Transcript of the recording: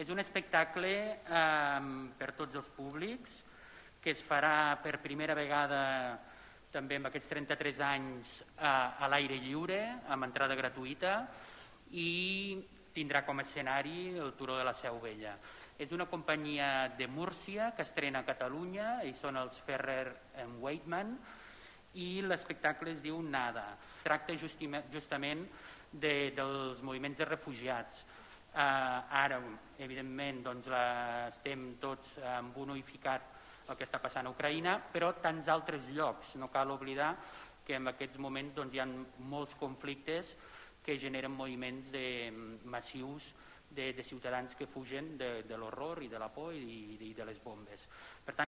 És un espectacle per tots els públics que es farà per primera vegada també en aquests 33 anys a l'aire lliure, amb entrada gratuïta, i tindrà com a escenari el Turó de la Seu Vella. És una companyia de Múrcia que estrena a Catalunya, ells són els Ferrer Weitman, i l'espectacle es diu Nada. Tracta justament dels moviments de refugiats. Ara, evidentment, estem tots amb un ull ficat el que està passant a Ucraïna, però tants altres llocs. No cal oblidar que en aquests moments hi ha molts conflictes que generen moviments massius de ciutadans que fugen de l'horror i de la por i de les bombes. Per tant,